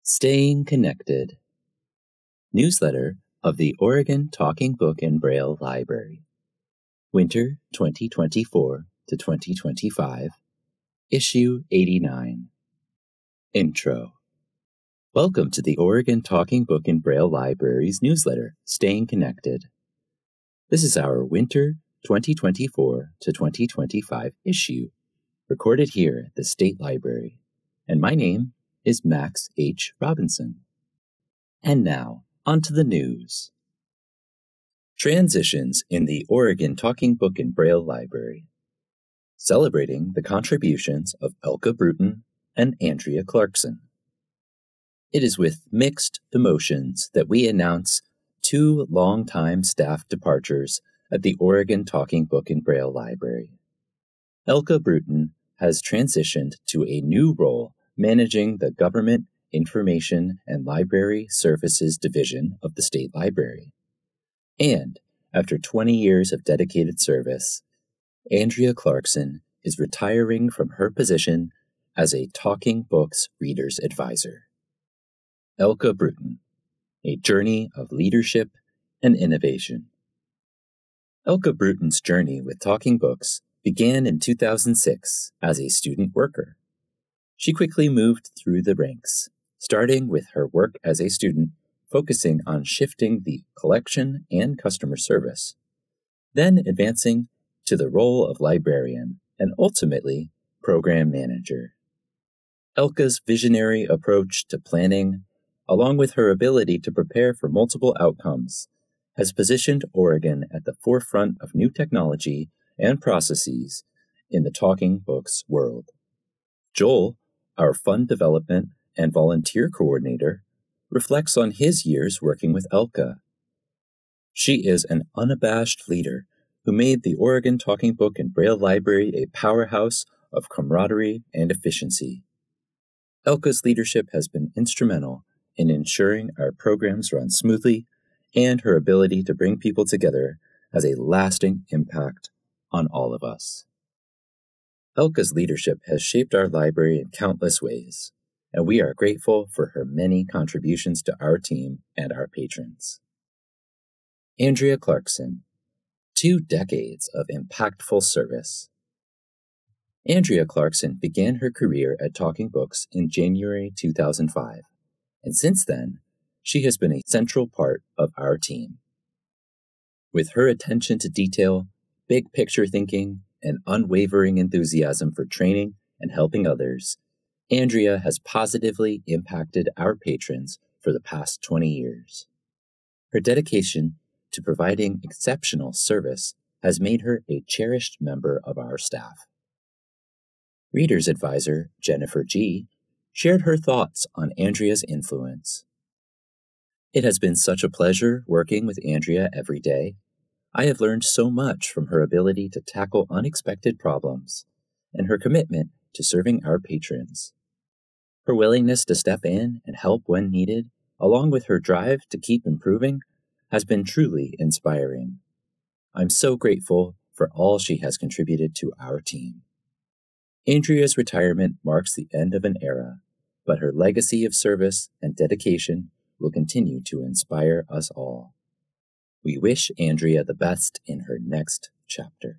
Staying Connected. Newsletter of the Oregon Talking Book and Braille Library. Winter 2024 to 2025. Issue 89. Intro. Welcome to the Oregon Talking Book and Braille Library's newsletter, Staying Connected. This is our Winter 2024 to 2025 issue, recorded here at the State Library, and my name is Max H. Robinson. And now, onto the news. Transitions in the Oregon Talking Book and Braille Library. Celebrating the contributions of Elka Bruton and Andrea Clarkson. It is with mixed emotions that we announce two longtime staff departures at the Oregon Talking Book and Braille Library. Elka Bruton has transitioned to a new role managing the Government Information and Library Services Division of the State Library. And, after 20 years of dedicated service, Andrea Clarkson is retiring from her position as a Talking Books Reader's Advisor. Elka Bruton, a journey of leadership and innovation. Elka Bruton's journey with Talking Books began in 2006 as a student worker. She quickly moved through the ranks, starting with her work as a student, focusing on shifting the collection and customer service, then advancing to the role of librarian and ultimately program manager. Elka's visionary approach to planning, along with her ability to prepare for multiple outcomes, has positioned Oregon at the forefront of new technology and processes in the talking books world. Joel, our fund development and volunteer coordinator, reflects on his years working with Elka. She is an unabashed leader who made the Oregon Talking Book and Braille Library a powerhouse of camaraderie and efficiency. Elka's leadership has been instrumental in ensuring our programs run smoothly, and her ability to bring people together has a lasting impact on all of us. Elka's leadership has shaped our library in countless ways, and we are grateful for her many contributions to our team and our patrons. Andrea Clarkson, 2 decades of impactful service. Andrea Clarkson began her career at Talking Books in January 2005, and since then, she has been a central part of our team. With her attention to detail, big picture thinking, and unwavering enthusiasm for training and helping others, Andrea has positively impacted our patrons for the past 20 years. Her dedication to providing exceptional service has made her a cherished member of our staff. Reader's Advisor Jennifer G. shared her thoughts on Andrea's influence. It has been such a pleasure working with Andrea every day. I have learned so much from her ability to tackle unexpected problems and her commitment to serving our patrons. Her willingness to step in and help when needed, along with her drive to keep improving, has been truly inspiring. I'm so grateful for all she has contributed to our team. Andrea's retirement marks the end of an era, but her legacy of service and dedication will continue to inspire us all. We wish Andrea the best in her next chapter.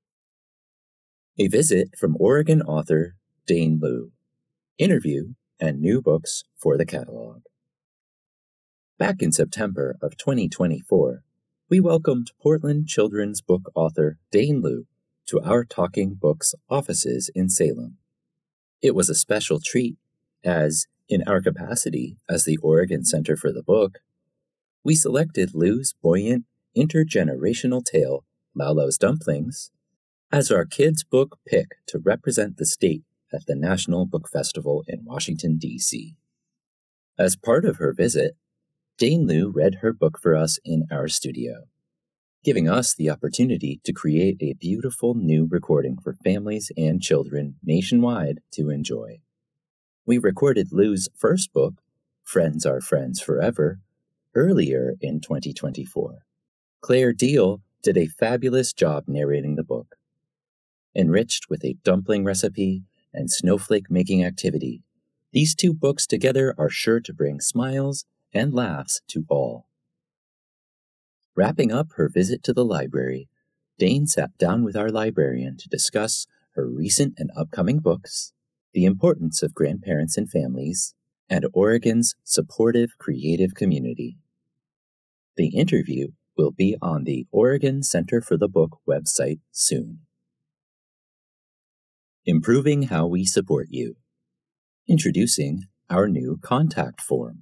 A visit from Oregon author Dane Liu. Interview and new books for the catalog. Back in September of 2024, we welcomed Portland children's book author Dane Liu to our Talking Books offices in Salem. It was a special treat as, in our capacity as the Oregon Center for the Book, we selected Liu's buoyant, intergenerational tale, Lalo's Dumplings, as our kids' book pick to represent the state at the National Book Festival in Washington, D.C. As part of her visit, Dane Liu read her book for us in our studio, giving us the opportunity to create a beautiful new recording for families and children nationwide to enjoy. We recorded Liu's first book, Friends Are Friends Forever, earlier in 2024. Claire Deal did a fabulous job narrating the book. Enriched with a dumpling recipe and snowflake making activity, These two books together are sure to bring smiles and laughs to all. Wrapping up her visit to the library, Dane sat down with our librarian to discuss her recent and upcoming books, the importance of grandparents and families, and Oregon's supportive creative community. The interview will be on the Oregon Center for the Book website soon. Improving how we support you. Introducing our new contact form.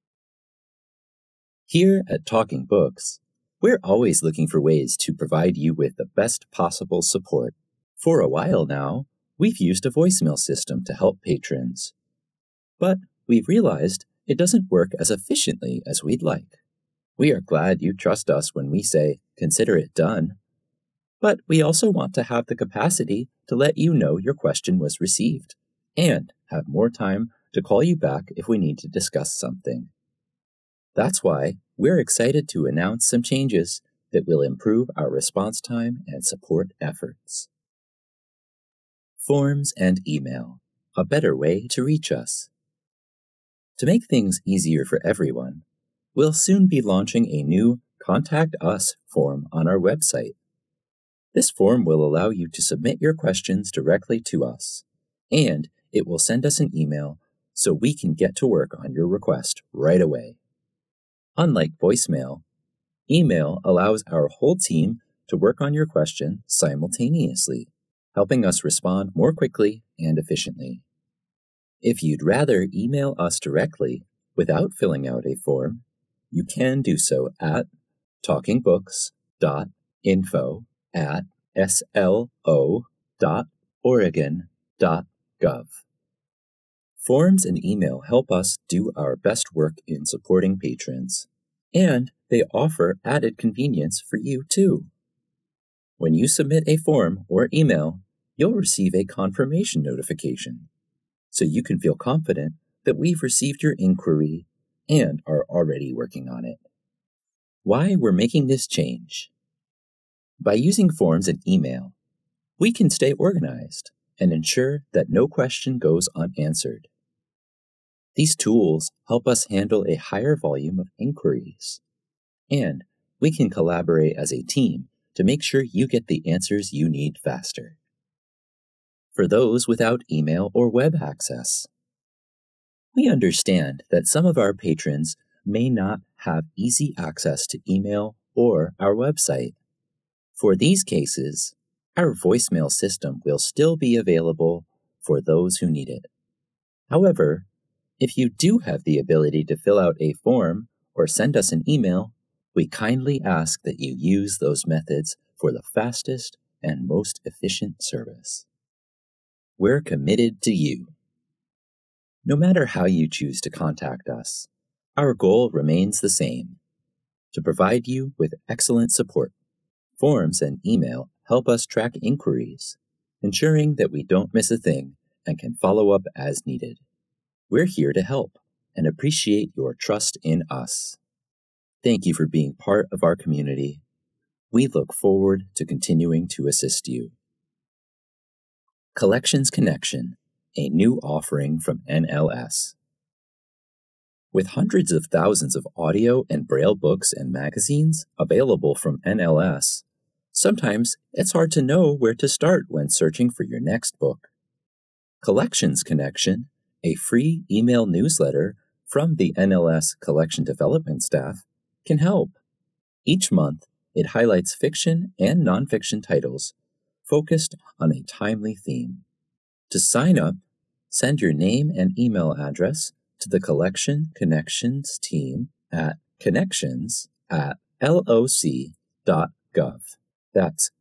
Here at Talking Books, we're always looking for ways to provide you with the best possible support. For a while now, we've used a voicemail system to help patrons. But we've realized it doesn't work as efficiently as we'd like. We are glad you trust us when we say, "Consider it done." But we also want to have the capacity to let you know your question was received, and have more time to call you back if we need to discuss something. That's why we're excited to announce some changes that will improve our response time and support efforts. Forms and email, a better way to reach us. To make things easier for everyone, we'll soon be launching a new Contact Us form on our website. This form will allow you to submit your questions directly to us, and it will send us an email so we can get to work on your request right away. Unlike voicemail, email allows our whole team to work on your question simultaneously, helping us respond more quickly and efficiently. If you'd rather email us directly without filling out a form, you can do so at talkingbooks.info@slo.oregon.gov. Forms and email help us do our best work in supporting patrons, and they offer added convenience for you too. When you submit a form or email, you'll receive a confirmation notification, so you can feel confident that we've received your inquiry and are already working on it. Why we're making this change? By using forms and email, we can stay organized and ensure that no question goes unanswered. These tools help us handle a higher volume of inquiries, and we can collaborate as a team to make sure you get the answers you need faster. For those without email or web access, we understand that some of our patrons may not have easy access to email or our website. For these cases, our voicemail system will still be available for those who need it. However, if you do have the ability to fill out a form or send us an email, we kindly ask that you use those methods for the fastest and most efficient service. We're committed to you. No matter how you choose to contact us, our goal remains the same: to provide you with excellent support. Forms and email help us track inquiries, ensuring that we don't miss a thing and can follow up as needed. We're here to help and appreciate your trust in us. Thank you for being part of our community. We look forward to continuing to assist you. Collections Connection, a new offering from NLS. With hundreds of thousands of audio and braille books and magazines available from NLS, sometimes it's hard to know where to start when searching for your next book. Collections Connection, a free email newsletter from the NLS collection development staff, can help. Each month, it highlights fiction and nonfiction titles focused on a timely theme. To sign up, send your name and email address to the Collection Connections team at connections@loc.gov. That's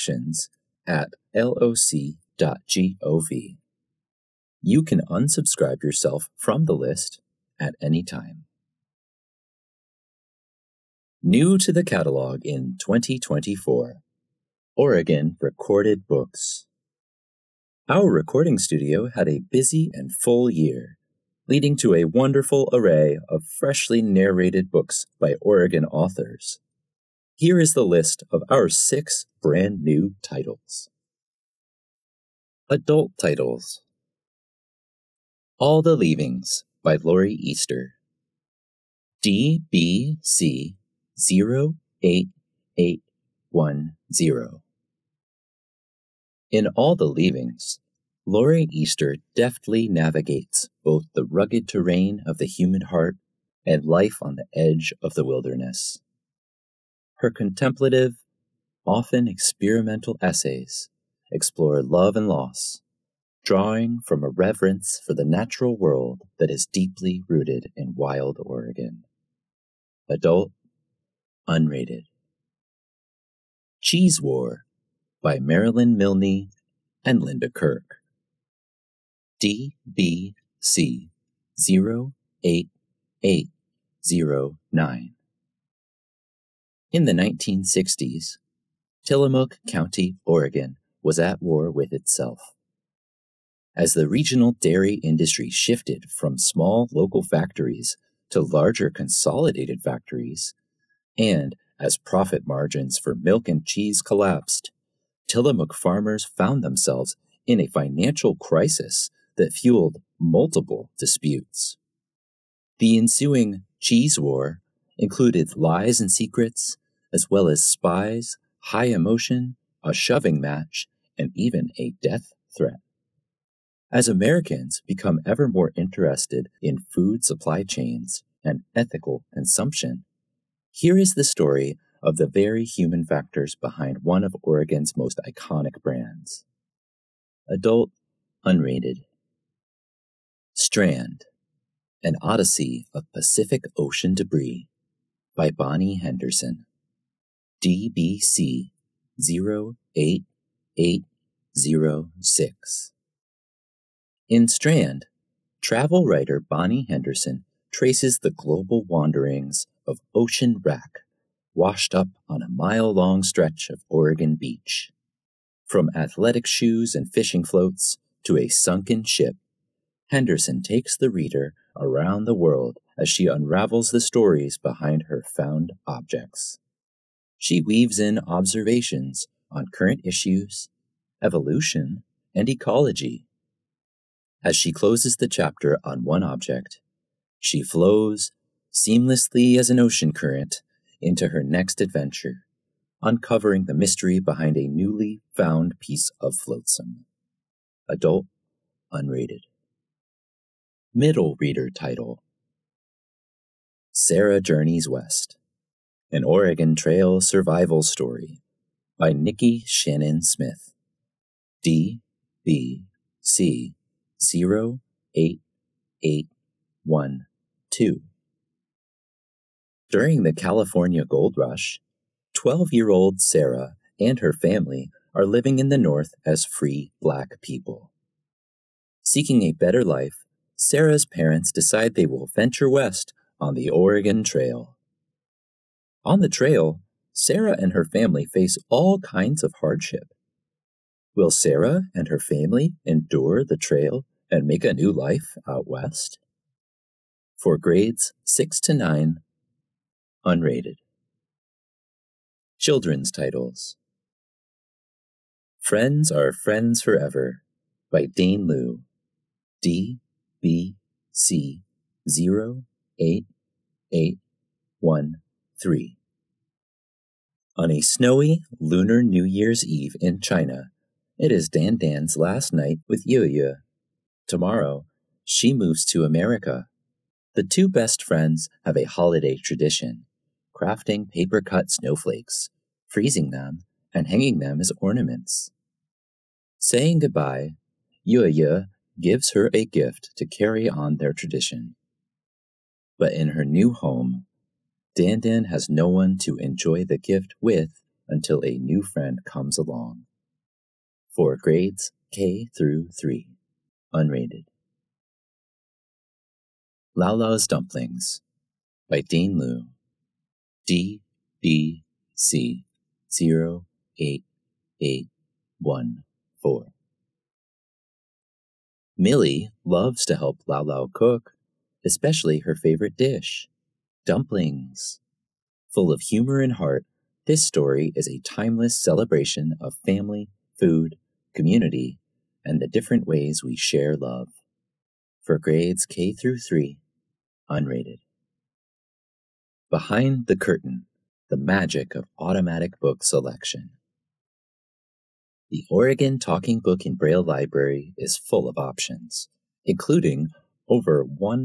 connections@loc.gov. You can unsubscribe yourself from the list at any time. New to the catalog in 2024, Oregon Recorded Books. Our recording studio had a busy and full year, leading to a wonderful array of freshly narrated books by Oregon authors. Here is the list of our 6 brand new titles. Adult titles: All the Leavings by Laurie Easter. DBC 08810. In All the Leavings, Laurie Easter deftly navigates both the rugged terrain of the human heart and life on the edge of the wilderness. Her contemplative, often experimental essays explore love and loss, drawing from a reverence for the natural world that is deeply rooted in wild Oregon. Adult, unrated. Cheese War by Marilyn Milne and Linda Kirk. DBC 08809. In the 1960s, Tillamook County, Oregon was at war with itself. As the regional dairy industry shifted from small local factories to larger consolidated factories, and as profit margins for milk and cheese collapsed, Tillamook farmers found themselves in a financial crisis that fueled multiple disputes. The ensuing cheese war included lies and secrets, as well as spies, high emotion, a shoving match, and even a death threat. As Americans become ever more interested in food supply chains and ethical consumption, here is the story of the very human factors behind one of Oregon's most iconic brands. Adult, unrated. Strand, an Odyssey of Pacific Ocean Debris by Bonnie Henderson. DBC 08806. In Strand, travel writer Bonnie Henderson traces the global wanderings of ocean wrack washed up on a mile-long stretch of Oregon beach. From athletic shoes and fishing floats to a sunken ship, Henderson takes the reader around the world as she unravels the stories behind her found objects. She weaves in observations on current issues, evolution, and ecology. As she closes the chapter on one object, she flows, seamlessly as an ocean current, into her next adventure, uncovering the mystery behind a newly found piece of flotsam. Adult, unrated. Middle reader title: Sarah Journeys West, an Oregon Trail survival story by Nikki Shannon Smith. DBC 08812. During the California Gold Rush, 12-year-old Sarah and her family are living in the North as free Black people. Seeking a better life, Sarah's parents decide they will venture west on the Oregon Trail. On the trail, Sarah and her family face all kinds of hardship. Will Sarah and her family endure the trail and make a new life out west? For grades 6 to 9, unrated. Children's titles: Friends Are Friends Forever by Dane Liu. DBC 08813. On a snowy Lunar New Year's Eve in China, it is Dan Dan's last night with Yue. Tomorrow, she moves to America. The two best friends have a holiday tradition: crafting paper-cut snowflakes, freezing them, and hanging them as ornaments. Saying goodbye, Yue gives her a gift to carry on their tradition. But in her new home, Dan Dan has no one to enjoy the gift with until a new friend comes along. For grades K through 3, unrated. Lau Lau's Dumplings by Dane Liu. DBC 08814. Millie loves to help Lau Lau cook, especially her favorite dish, dumplings. Full of humor and heart, this story is a timeless celebration of family, food, community, and the different ways we share love. for grades K through 3, unrated. Behind the Curtain, the magic of automatic book selection. The Oregon Talking Book in Braille Library is full of options, including over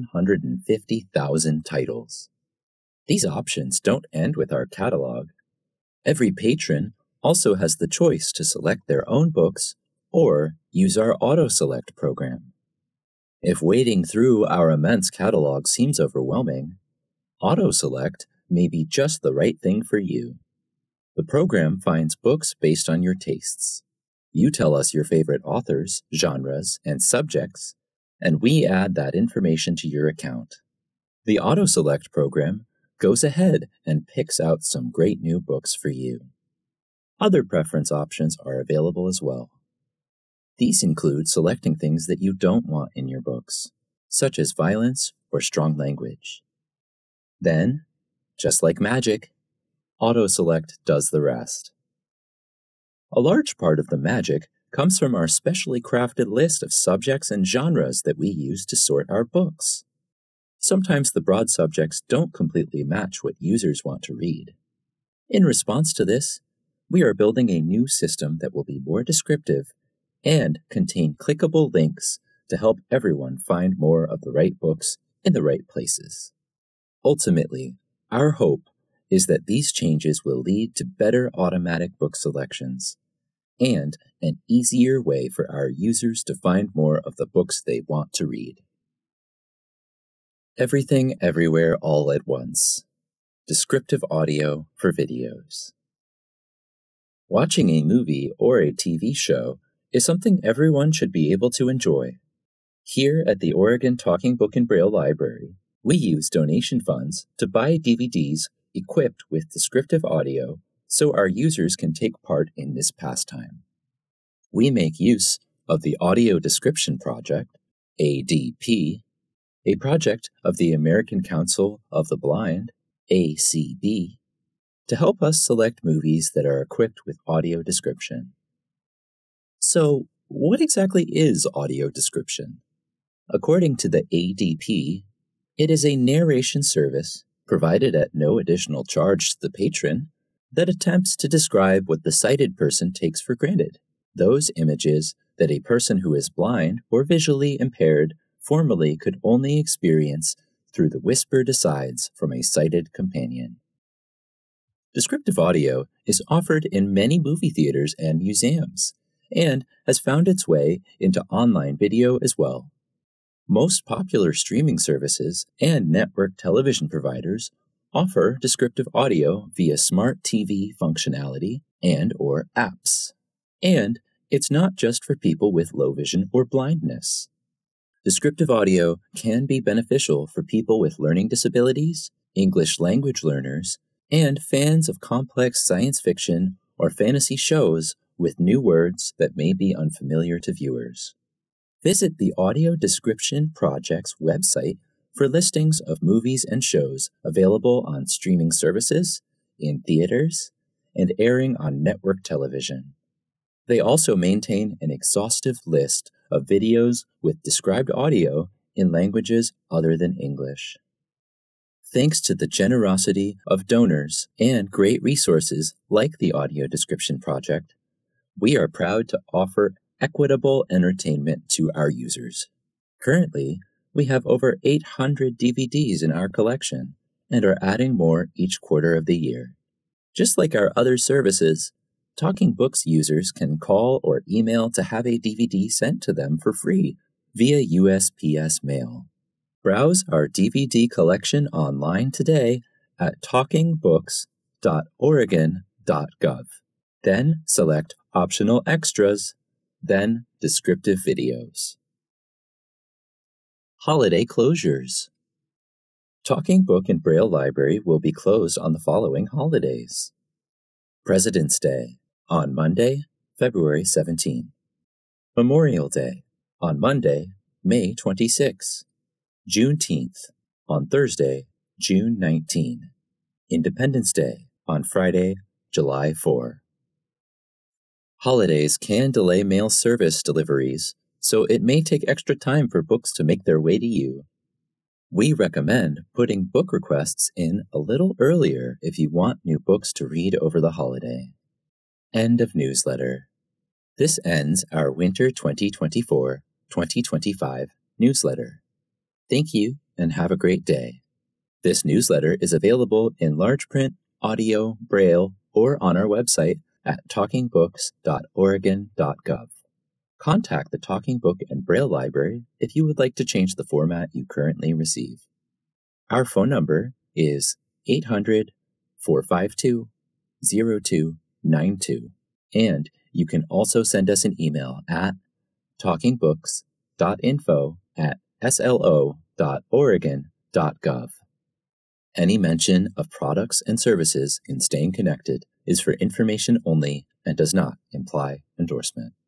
150,000 titles. These options don't end with our catalog. Every patron also has the choice to select their own books or use our auto-select program. If wading through our immense catalog seems overwhelming, auto-select may be just the right thing for you. The program finds books based on your tastes. You tell us your favorite authors, genres, and subjects, and we add that information to your account. The auto-select program goes ahead and picks out some great new books for you. Other preference options are available as well. These include selecting things that you don't want in your books, such as violence or strong language. Then, just like magic, auto-select does the rest. A large part of the magic comes from our specially crafted list of subjects and genres that we use to sort our books. Sometimes the broad subjects don't completely match what users want to read. In response to this, we are building a new system that will be more descriptive and contain clickable links to help everyone find more of the right books in the right places. Ultimately, our hope is that these changes will lead to better automatic book selections and an easier way for our users to find more of the books they want to read. Everything Everywhere All at Once. Descriptive audio for videos. Watching a movie or a TV show is something everyone should be able to enjoy. Here at the Oregon Talking Book in Braille Library, we use donation funds to buy DVDs equipped with descriptive audio so our users can take part in this pastime. We make use of the Audio Description Project, ADP, a project of the American Council of the Blind, ACB, to help us select movies that are equipped with audio description. So, what exactly is audio description? According to the ADP, it is a narration service provided at no additional charge to the patron that attempts to describe what the sighted person takes for granted, those images that a person who is blind or visually impaired formerly could only experience through the whispered asides from a sighted companion. Descriptive audio is offered in many movie theaters and museums, and has found its way into online video as well. Most popular streaming services and network television providers offer descriptive audio via smart TV functionality and/or apps. And it's not just for people with low vision or blindness. Descriptive audio can be beneficial for people with learning disabilities, English language learners, and fans of complex science fiction or fantasy shows with new words that may be unfamiliar to viewers. Visit the Audio Description Project's website for listings of movies and shows available on streaming services, in theaters, and airing on network television. They also maintain an exhaustive list of videos with described audio in languages other than English. Thanks to the generosity of donors and great resources like the Audio Description Project, we are proud to offer equitable entertainment to our users. Currently, we have over 800 DVDs in our collection and are adding more each quarter of the year. Just like our other services, Talking Books users can call or email to have a DVD sent to them for free via USPS mail. Browse our DVD collection online today at talkingbooks.oregon.gov. Then select Optional Extras, then Descriptive Videos. Holiday Closures. Talking Book in Braille Library will be closed on the following holidays. President's Day, on Monday, February 17. Memorial Day, on Monday, May 26. Juneteenth, on Thursday, June 19. Independence Day, on Friday, July 4. Holidays can delay mail service deliveries, so it may take extra time for books to make their way to you. We recommend putting book requests in a little earlier if you want new books to read over the holiday. End of newsletter. This ends our Winter 2024-2025 newsletter. Thank you and have a great day. This newsletter is available in large print, audio, braille, or on our website at talkingbooks.oregon.gov. Contact the Talking Book and Braille Library if you would like to change the format you currently receive. Our phone number is 800-452-0292, and you can also send us an email at talkingbooks.info@slo.oregon.gov. Any mention of products and services in Staying Connected is for information only and does not imply endorsement.